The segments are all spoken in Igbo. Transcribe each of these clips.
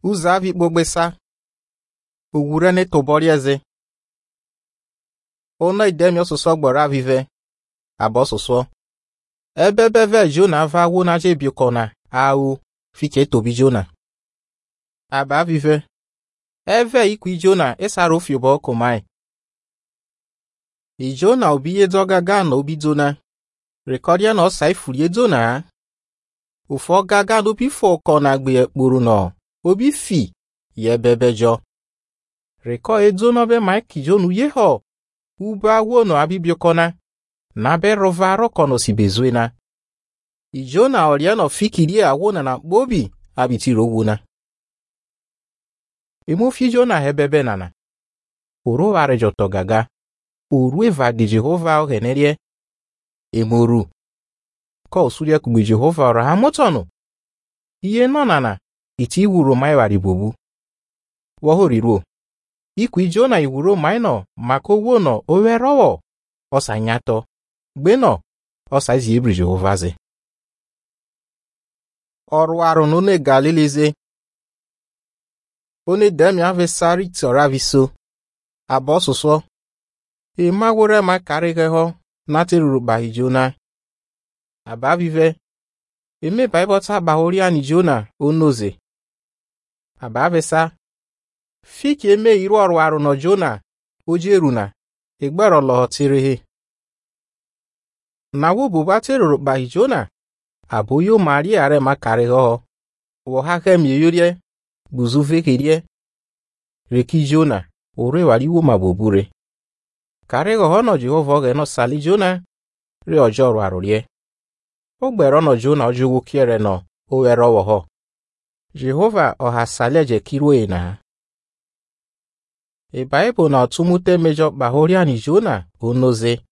Uzavi bogbesa. Ugurene toborieze. Ona idemi ososo gbora vive. Abososo. Ebebeve Jona va wona je biokona. Au. Fike tobi Jona. Aba vive. Eve ikwi Jona esaro fiobo komai. Ijona obiye dogaga na obidona. Rekordia no saifulie Jona. Ufo gaga no bifo kona gbe ekpuru no. Obi fi. Ye bebejo. Reko Jona be Mike Jonu yeho. Uba wono abibiokona. Nabe rovaro kono si bezuena. Ijona oriano fikirie awona na bobi abitiro wuna. Imufi Jona hebebe nana. Uro ware joto gaga. Uru eva di Jehova ogenerie. Emoru. Ko usuria kugbe Jehova ora hamotonu. Iye no nana. Iti wuro mai wari bobu. Wohoriruo. Ikwi Jona iwuro mai no mako wono owerowo. Osa nyato. Gbeno. Osa izi ibri Jehova ze. Orwaro nune Galilize. One demi ave sari tsoraviso. Abososo. Magore ma karigeho. Natiruru bahi Jona. Abavive. Me baibota bahoriani Jona onoze. Abavesa. Fiki eme iru orwaro no Jona. Ojeruna. Egbero loho tirehe. Na wo buba teruru bahi Jona. Aboyo mari are ma karigeho. Wohake miyorie. Buzuve kirie. Reki Jona. Ore wariwo mabobure. Karigeho no Jehova oge no sali Jona. Re ojo arorie. Ogbero no Jona ojugu kiere no. Owero woho. Jehova oha saleje kirwe na. Bible na tumute mejo bahoriani Jona onoze.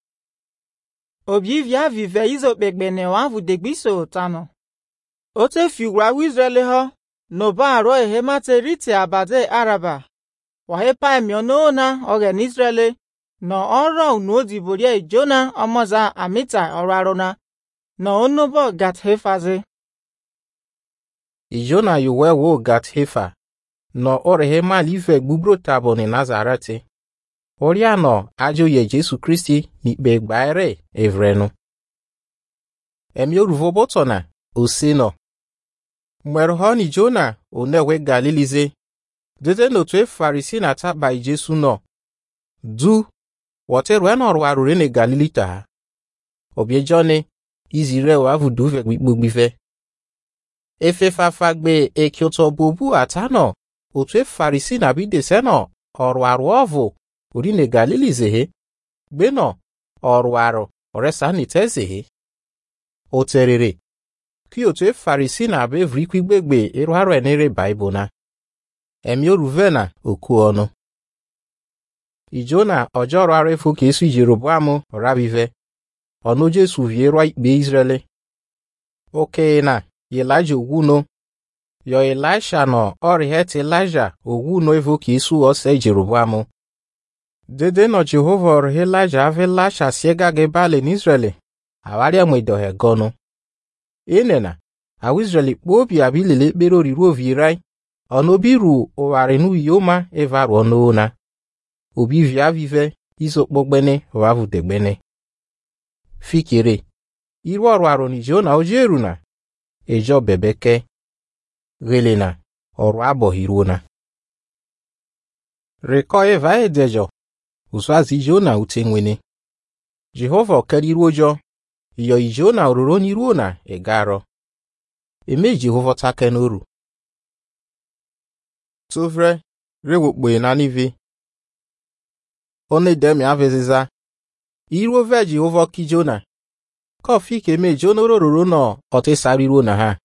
Obivia vive izo begbene wavu degbiso tano. Ote fiwa Israeli ho. No ba aro ehemate riti abade araba. Wahepa emiono na ogen Israeli. No oro unodi boria Jona omoza amita orarona. No onobo gat hefaze. Jona yuwe wo gat hefa. No orehema live gbubro tabo ni Nazareti. Oriano ajo ye Jesu Kristi ni begbaere evrenu. Emi oruvo botona osino. Mwerho ni Jona onewe Galilize. Dede no twe Farisi na taba Jesu no. Du woteru eno arure ne Galilita. Obie Jone izire wavu duve gbigbife. Efe fafagbe ekyoto bobu atano. Otwe Farisi na bidese no orwaru ovu urine Galilize he. Beno orwaru oresa niteze he. Oterere. Ki otwe Farisi na be vrikwibegbe irwaru enere Bible na. Emi oruvena oku onu. Ijona ojoro arefu ka esu Jeroboamu rabive. Onu Jesu vierwa ikpe Israeli. Oke na Elijah ogwuno. Yo Elisha no orihet Elijah ogwuno evu ka esu ose Jeroboamu. Dede no Jehova orihe Elijah ave Elisha siega gebale in Israeli. Awaria mwedohe gono. Enena, awu Israeli kpobi abilile bero riru ovirai. Onobiru owarenu yoma evaru onona. Obi via vive izo kpogbene wavu degbene. Fikire. Iru orwaro ni Jona ojeruna. Ejo bebeke. Relena. Oru abohiruna. Reko eva edejo. Uswazi Jona utenwene. Jehova okeriru ojo. Iyo Jona oruro niruona egaro. Eme Jehova takenoru. Sovre. Rewokwe nanive. One demi aveziza. Iru ve Jehova ki Jona. Kofi keme Jona ororo no ote sariru na ha.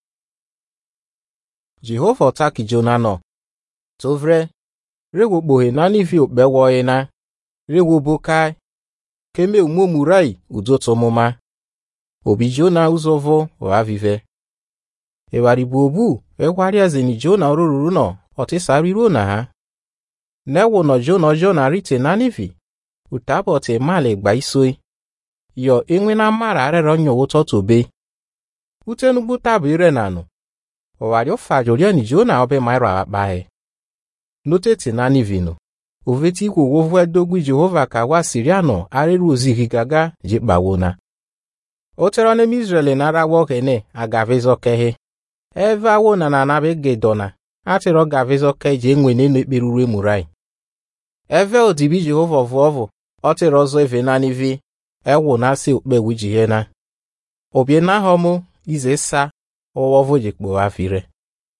Jehova otaki Jona no. Sovre. Rewokwe nanive okbewo na. Rewobokai. Keme umomurai udotomoma. Obi Jona uzovo oavive. Ewaribu obu ewariaze ni Jona ororo no ote sariru na ha. Newo no Jona rite nanivi. Utabote male gba isoi. Yo enwena mara arero nyowo totobe. Utenugbu tabu ire nanu. Owario fajoria ni Jona obe mairo abae. Noteti na nivino. Oveti ku wovu edogwi Jehova ka wa Siriano areru ozigigaga jibawona. Oterone Israel nara wokene agavezo kehe. Eva wona na nabe gedona. Atero gavezo keje nwene n'ekperuru emurai. Eve odibi Jehova vovo. Otero zo eve na nivi. Ewo na si ukpe wijihena. Obie na homo ize sa owovo jekbo afire.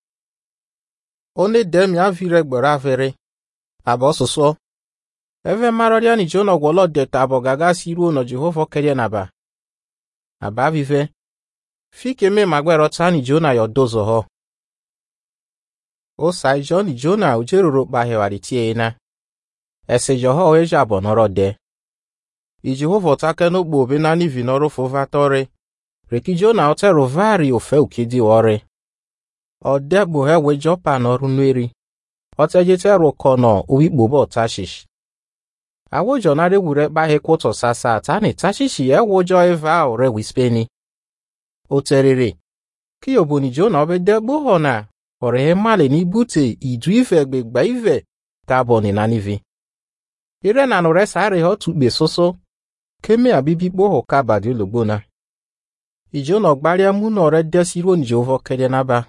One dem ya vire gbora afere. Abososo. Eve maroria ni Jona gwolo deta abogaga siru no Jehova kerie naba. Aba vive. Fike me magwero tani Jona yodozo ho. O sai John Jona ujeruru bahewari tiena. Ese joho eja bonoro de. Jehova take no gbo be na ni vinoro fovatore. Reki Jona otero vari ofe ukidi ore. Odegbo hewe jopa no runweri. Otejete rokono uwigbo Tashish. Awo Jona re wure bahe kwoto sasa tani Tashish ye wojo eva ore wispeni. Oterere. Ki oboni Jona obedegbo hona. Ore male ni bute idu ife gbegba ife taboni na nivi. Ire na nore sare ho tukbe soso. Keme abibi boho kabadi logbona. Jona gbaria mu no re desiro ni Jehova kede naba.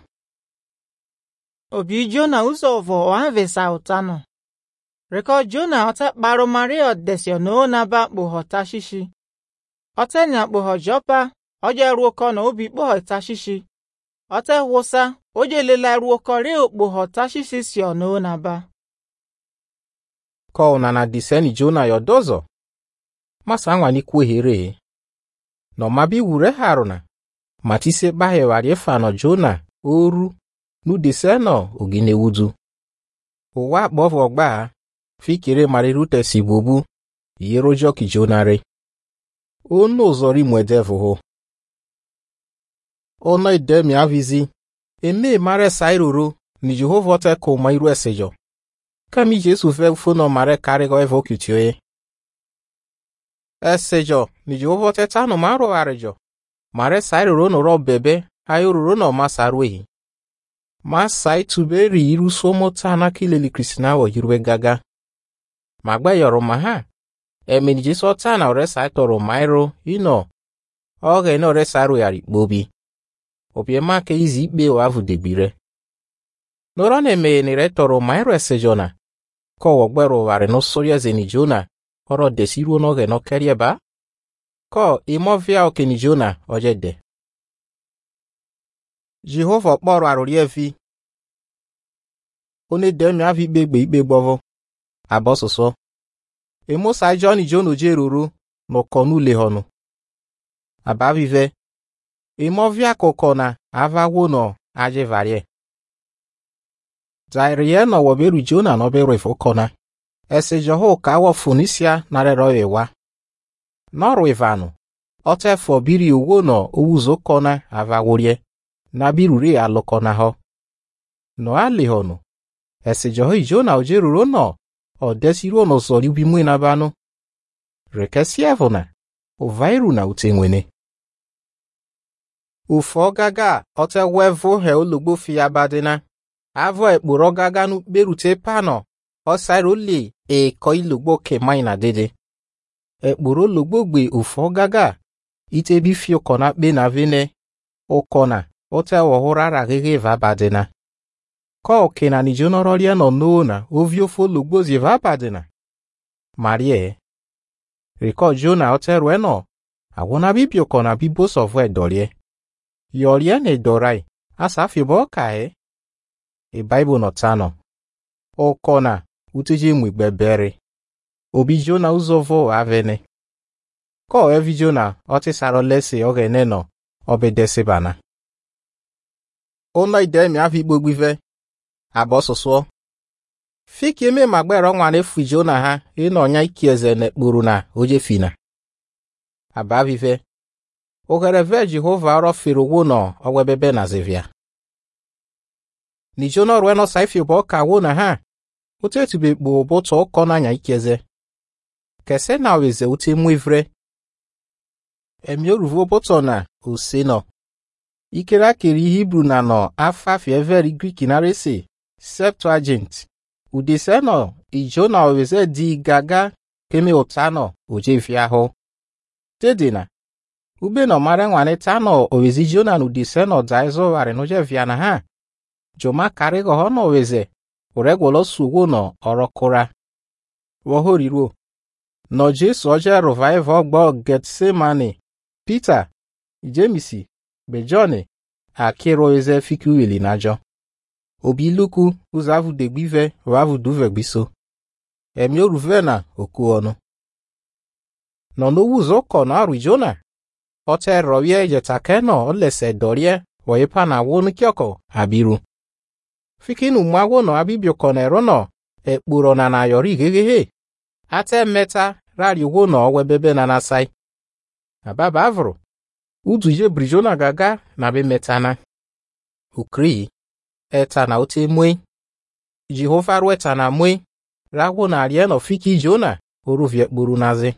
Obi Jona uzovo oanvesa utano. Reko Jona ote baro Maria desio no naba boho Tashishi. Ote nya boho Jopa, oje ruoko no obi boho Tashishi. Ote wosa, oje lela ruoko re boho Tashishi sio no naba. Ko na diseni Jona yodozo. Masa nwani kwehere. No mabi wure haruna. Matise bahe wari fano Jona oru. Nu diseno ogine wudu. Owa bovo gba. Fikire marirute sibobu. Yerojo ki Jonare. Ono zori mwedevo ho. Ono idemi avizi. Eme mare sairuru. Ni Jehova te ko mairu esejo. Kami Jesu fe fono mare karego evo kutioe. Esejo. Ni Jehova te tano maro arejo. Mare sairuru no ro bebe. Ayururu no masarwehi. Masai tuberi iru somo tana kileli kristina wo yirwe gaga. Magba yoro maha. Emeni Jesu tana ore saitoro mairo ino. Oge no ore saru yari bobi. Obie make izi ikpe o avu degbire. Noro neme ni retoro mairo esejona. Ko wogbero ware no soria zeni Jona. Oro desiru noge no kerieba. Ko imovia oke ni Jona ojede. Jehova kpọrọ arụrị efi. One demi avi gbegbe ikpe gbovo. Abososo. Emosa John Jono jeruru no konu lehonu. Abavive. Emovia kokona ava wono aje varie. Zairie no woberu Jona no beru ifokona. Ese Jeho ka wo funisia narero ewa. Noru ivanu. Ote fobiri uwo no uwuzo kona ava worie. Nabiruri alokona ho. No alihonu. Ese Jeho Jona ojeruru no. Odesiru no sori bimwe na bano. Rekesi evona. Ovairu na utengwene. Ufo gaga ote wevu he olugbo fi abadina. Avo ekpuro gaga nu berute pano. Osairu li ko ilugbo kemai na dede. Ekpuro lugbo gbe ufo gaga. Ite bi fi okona be na vene. Okona. Ote wohura ragege vabadina. Ko okena ni jonororia no nona. Ovio fo lugbo zi vabadina. Marie. Riko Jona ote rueno. Awona bibi okona bibo sovwe dolie. Yorie ne dorai. Asafi boka e Bible notano. Okona. Uteje mwigbebere. Obi Jona uzovo avene. Ko evi Jona ote saro lese oge neno. Obedese bana. Ono idemi avi gbogbive. Abososo. Fiki eme magbero nwane fu Jona ha. Ino nya ikieze nekpuru na oje fina. Abavive. Ogereve Jehova oro firuwo no owebebe na zevia. Ni Jona rueno saifi boka wona ha. Utetube bo boto kona nya ikieze. Kese na weze uti mwivre. Emioruvo boto na usino. Ikera kiri Hebrew na no afafie veri Greek na rese Septuagint. Udise no Ijona oweze di gaga keme otano ojefi aho. Tedina ube no mare nwane tano owezi Jona n'udise no daizo ware no jevia na ha. Joma karego ho no oweze uregwolo suwo no orokora. Wohoriruo no Jesu oje revive ogbo Getsemane. Peter Jemisi Bejone akiro eze fiku wili najo. Obi luku uzavu degbive wavu duve biso. Emi oruvena oku onu. No wuzo kono aru Jona. Ote rowie jetakeno olese dorie woyepa na wonu kyoko abiru. Fikinu mwawo no abibio konero no ekpuro na yori gegehe. Ate meta rari wo no webebe na nasai. Ababa avro. Uduje brijona gaga na be metana. Ukri eta na ote mwe. Jehova rweta na mwe. Rawo na alieno fiki Jona oruvye buru naze.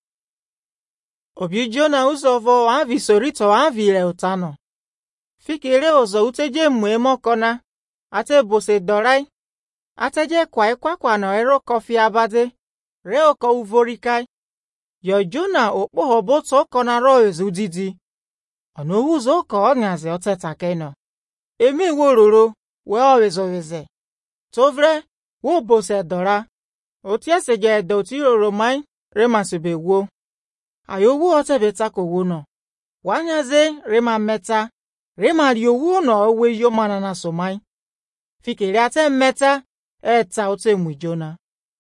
Obi Jona uzovo avi sorito avi le utano. Fikire ozo uteje mwe mokona. Ate bose dorai. Ateje kwa no ero kofi abade. Reo ko uvorikai. Yo Jona okpo hoboto kona ro ezudidi. Ono uzo ko onyaze oteta keno. Emi wororo we owezoweze. Tovre wo bose dora. Otiese je do ti oromai remasube wo. Ayowu otebeta ko wo no. Wanyaze rema meta. Rema riowu no we yo manana somai. Fikiri ate meta eta ote mu Jona.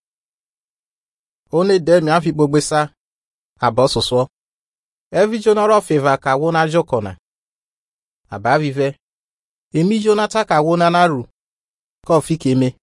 One demi afi gbogbesa abososo. Evi Jona ro favor ka wona jokona. Aba vive. Emi Jona taka wona naru. Ko fikeme.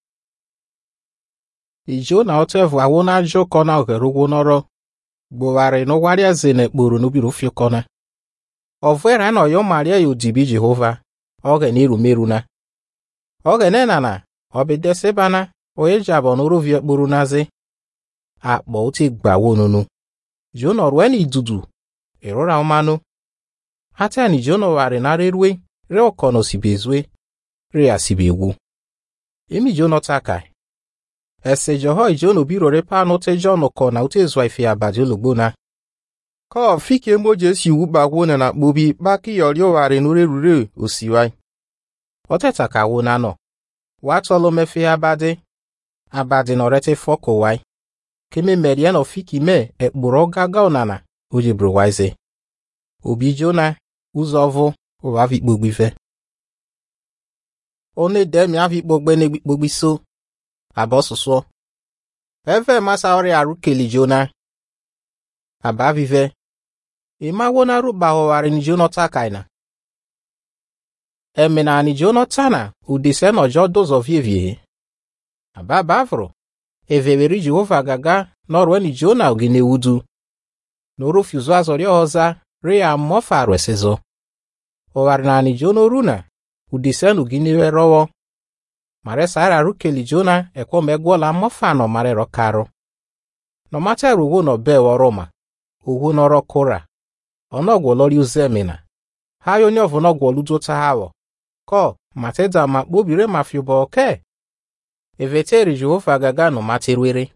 Jona otevu awona jokona ogerugo noro. Gboware no waria zene kpuru no biru fiokona. Overa no yo Maria yo dibi Jehova. Oge ni rumeruna. Oge nenana obedese bana oyejabo no rovie kpuru naze. Akpo uti gbawo nunu. Jona rweni dudu. Erora omanu. Hata ni Jona ware na rerwe. Re okono sibezwe. Re asibewu. Emi Jona takai. Ese joho Jona obiro repa no te Jona kona ute zwaifi abadi logbona. Ko fike moje si wuba wona na bobi baki yorio ware nure rure osiwai. Oteta ka wona no. Watolo mefi abadi no rete foko wai. Keme meriano fiki me ekburo gaga onana ojebro waize. Obi Jona uzovo owavi gbogbife. One demi avi gbogbene gbogbiso. Abososo. Eve masa ori arukeli Jona. Abavive. Ima wona ruba howari ni Jona takaina. Emena ni Jona tana udise no jodozo vievie. Ababavro. Eveweri Jehova gaga norwe ni Jona ogine wudu. Noro fiuzo azori oza rea mofa rwesezo. Owari na ni Jona runa udise ogine werowo. Mare sara rukeli Jona ekwo megwola mofa no mare rokaro. No mate ruwo no be woroma. Uwu no rokora. Ono gwolori uzemina. Hayo nyovo no gwoludo tahawo. Ko mateda makbobire mafiubo oke. Eveteri Jehova gaga no materwere.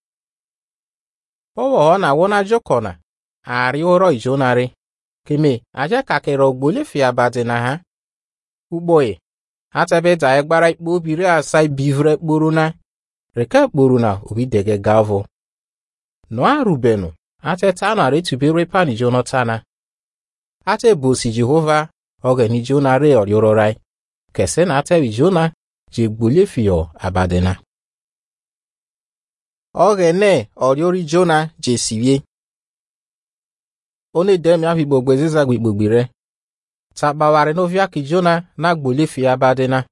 Owo na wona jokona. Ari oro Jonare. Keme aja kakere ogbole fi abade na ha. Uboye. Atabe da egbara ikpobire asai bivre kporuna. Reka kporuna obidege gavo. No arubenu. Ate tana retubere pani Jonatana. Ate bosi Jehova. Oge ni Jonare oriororai. Kese na ate Jona. Jegbole fiyo abadena. Oge ne oriori Jona jesiwie. One demi avi gbogbezeza gbogbire. Tabaware no via ki Jona na gbole fi abadena.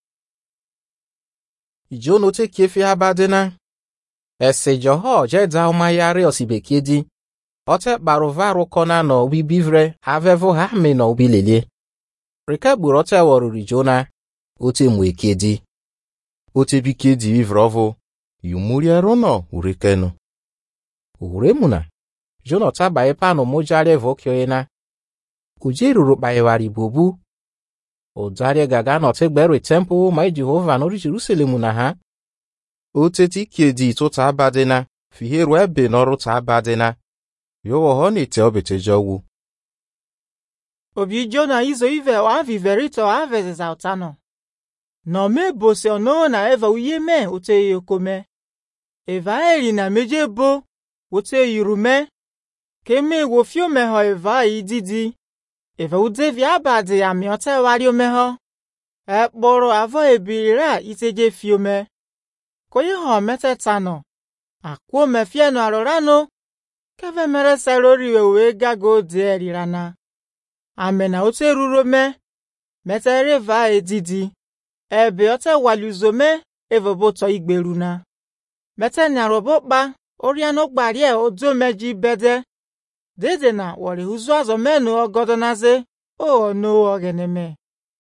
Jona ote kiefi abadena. Ese joho jeda umayare osibekedi. Ote barovaro kona no bibivre avevo hame no bilele. Rika burote woruri Jona. Ote mwekedi. Ote bikedi vivrovo. Yumuri erono urikeno. Uremuna. Jona tabaye pano mojare vokyoena. Ujeruru bayewari bobu. Odarie gaga no te gbero temple mai Jehova no Jerusalem na ha. Oteti kiedi to ta badena, fiheru ebe no ro ta badena. Yo ho ni te obete jowu. Obi Jona izo ive wa viverito aveze za utano. No me bose ono na eva uyeme ute yokome. Eva eri na mejebo ute yurume. Keme wofio meho eva ididi. Eva udevi abade ya miote wario meho. Ekboro avo ebirira iteje fiome. Koye ho mete tano. Akwo mefieno arorano. Keve mere serori wewe gago de rana. Amena ote rurome. Mete reva edidi. Ebe ote waluzome evoboto igberuna. Mete nyarobokba. Oriano gbarie odo meji bede. Dede na wori uzu azo menu ogodonaze. O no ogeneme.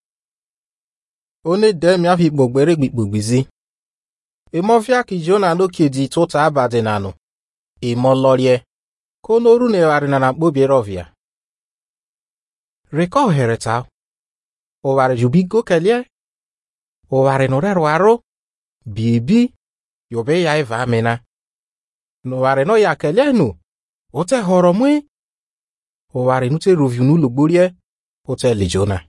One dem ya fi gbogbere gbigbizi. Emofia ki Jona no kedi tota abade nanu. Emolorie. Konoru ne warina na bobirovia. Reko hereta. O ware jubigo kelie. O ware norero aro. Bibi. Yobe ya eva amena. No ware no ya kelie nu. Ote horomwe. O ware nute roviunu lugborie. Ote li Jona.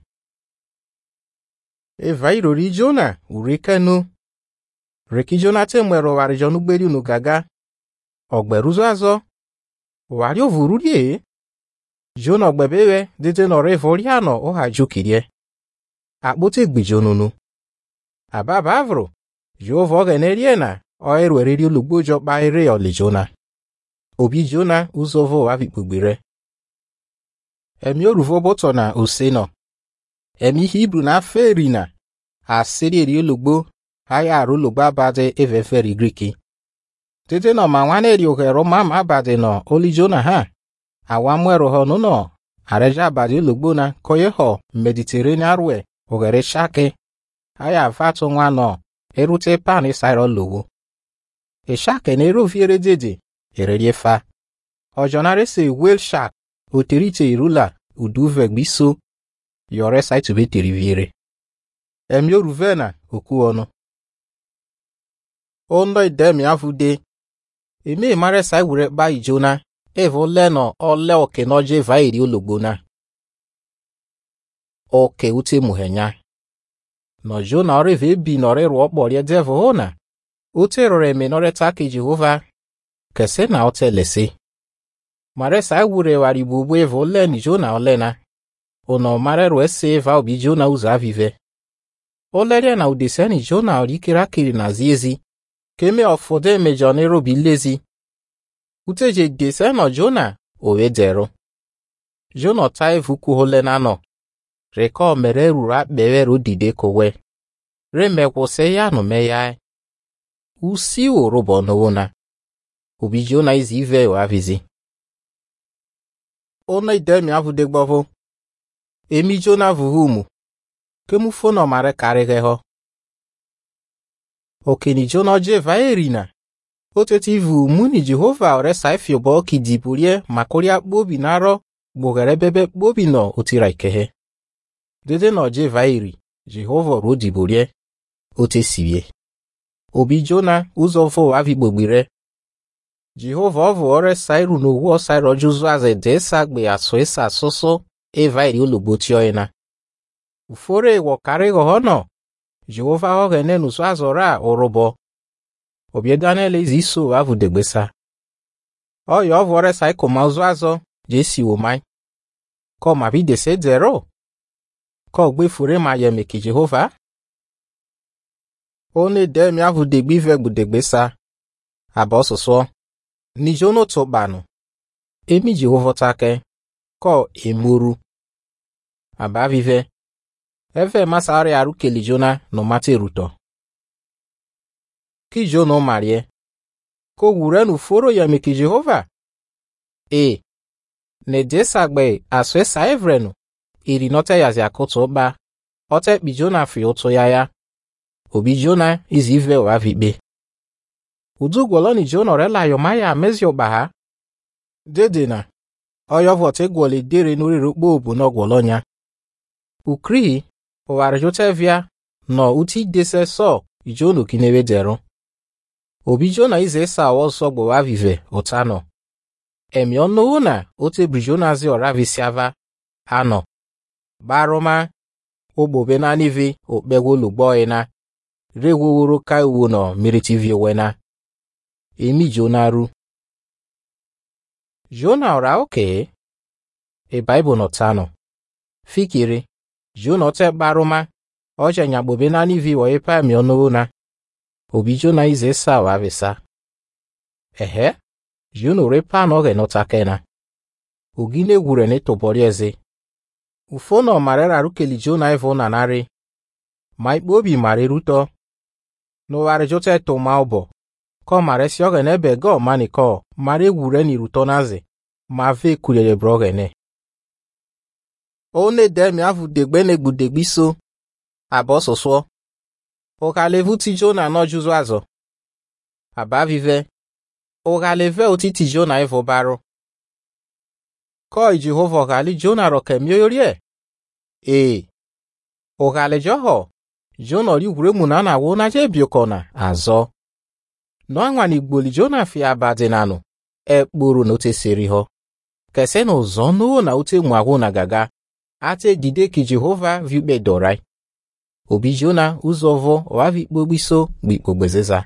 Eva irori Jona. Urikenu. Reki Jona te mwero ware jonu gberi unu gaga. Ogberuzo azo. Wari ovururie. Jona ogbebewe dete no revoriano o hajukirie. Akbote gbijonunu. Ababa avro. Jova ogeneriena. O erweriri olugbojo ba ere oli Jona. Obi Jona uzovo avikbugbire. Emi oruvo boto na useno. Emi Hebrew na ferina. Asiri eri olugbo. Haya arulugba abade eveferi Griki. Tete no mawane eri ogero mama abade no oli Jona ha. Awamwero ho no. Areja abade olugbo na koye ho Mediterranean arwe ogere shake. Haya afato nwa no. Erute pani sairo logo. Shake na eroviere dede. Ereriefa. Ojonare se whale shark. Oterite irula. Uduve gbiso. Yore site be teriviere. Emio ruvena oku ono. Ondo idemi avude. Eme mare sai wure ba Jona. Evo leno ole oke noje vairi ologbona. Oke ute muhenya. No Jona oreve bi nore ro okporie devo hona. Ute rore me nore take Jehova. Kese na ote lese. Mare sai wure wari bubu evo leni Jona olena. Ono mare ro ese va obi Jona uza vive. Oleria na udeseni Jona orikira kiri na ziezi. Keme ofode mejonero bilezi. Uteje deseno Jona owedero. Jona taivu kuholena no. Reko mere rura bewero dide kowe. Reme kwose ya no meya. Usi orobo no wona. Obi Jona izive o avizi. Ona idemi avudegbovo. Emi Jona vuhumu. Kemu fono mare karege ho. Okeni Jona je vaerina. Otetivu muni Jehova ore saifio bo kidiburie makoria bobi naro bogere bebe bobi no otira ikehe. Dede no je vaeri Jehova rodiburie otesiwie. Obi Jona uzofo avibogbire. Jehova ovo ore sairu no wo sairo juzu aze desagbe asoesa soso evaeri ologbotio ena. Ufore wo karego hono. Jehova ogene nusu azora orobo. Obie Daniel iziso avudegbesa. Oyo ovore sai komauzo azo jesi womai. Ko mabide se zero. Ko gbe fure ma yeme ki Jehova. One dem avudegbi vegbudegbesa. Abososo. Ni Jono tobanu. Emi Jehova take. Ko emuru. Abavive. Eve masare arukeli Jona no mate ruto. Ki Jona marie. Ko wurenu foro yame ki Jehova. Ne desagbe aswe sa evrenu. Iri note yazi akoto ba. Ote bi Jona fi oto yaya. Obi Jona izive o avibe. Udu gwoloni Jona rela yomaya amezi obaha. Dedena. Oyo vote gwole dere nuri rukbo obu no gwolonya. Ukri. Oware jotevia no uti dese so ijono kinewe dero. Obi Jona ize sa woso gbo wa vive otano. Emi ono una ote brijona zi ora visiava ano. Baroma ogbobe na nivi okpego lugbo ina. Regwoworo kai wono miritivi wena. Emi Jona ru. Jona ora okay. E Bible notano. Fikiri. Jona ote baroma. Oje nyagbobe na nivi wo epa emi ono una. Obi Jona ize sa wa visa. Ehe. Jona repa no ge notakena. Ogine gure ne tobori eze. Ufono marera rukeli Jona evo nanare. Maikbobi mare ruto. No ware jote to maobo. Ko mare si oge nebe go mani ko mare gure ni ruto naze. Ma ve kulele broge ne. One demi avu degbe ne gbudegbi so. Aboso so. Okalevu ti Jona no juzo azo. Aba vive. Okaleve otiti Jona evo baro. Ko Jehova okali Jona roke mioyorie. Okale joho. Jona ri gure munana wo na je biokona azo. No anwani gboli Jona fi abade nanu. Ekporo no te seri ho. Kese no zono na ute mwago na gaga. Ate dide ki Jehova vibe dorai. Obi Jona uzovo wavi bobiso gbezeza.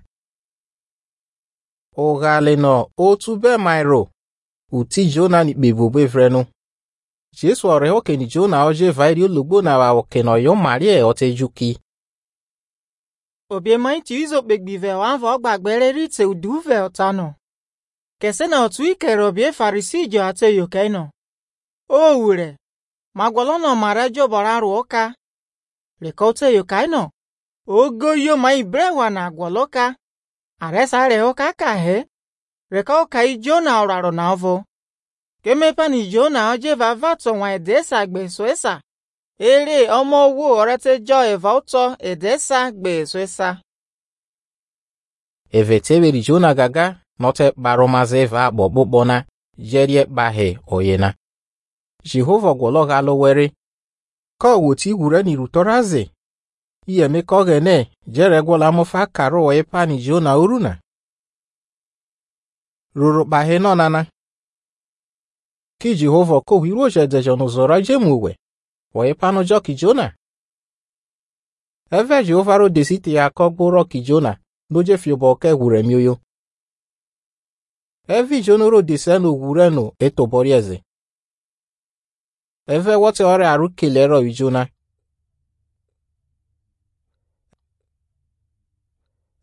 Ogale no otu be mairo. Uti Jona ni bebobe vrenu. Jesu ore hoke ni Jona oje vairi olugbo na wa oke no yo marie ote juki. Obi maiti izo begbive wanvo ogbagbere rite uduve otano. Kese na otu ikere obi farisi jo ate yokaino. O ure. Magwalono marajo boraru oka. Rekote yokaino. Ogo yo mai brewa na gwaloka. Aresa re oka kahe. Reka kai Jona oraro na ovo. Kemepa ni Jona oje vavato wa edesa gbe soesa. Ere omo wo orete jo evauto edesa gbe soesa. Eveteberi Jona gaga note baromaze va bobona jerie bahe oyena. Jehova gwologa lo were. Ko woti gure ni rutoraze. Iye me kogene jere gwola mofa karo epa ni Jona uruna. Ruru bahe no nana. Ki Jehova ko hiro jedejo no zora jemuwe. Wo epa no joki Jona. Eve Jehova ro desiti ya kogboro ki Jona. Noje fiobo ke gure mioyo. Evi Jona ro deseno gure no etobori eze. Eve wote ore aru kelero Jona.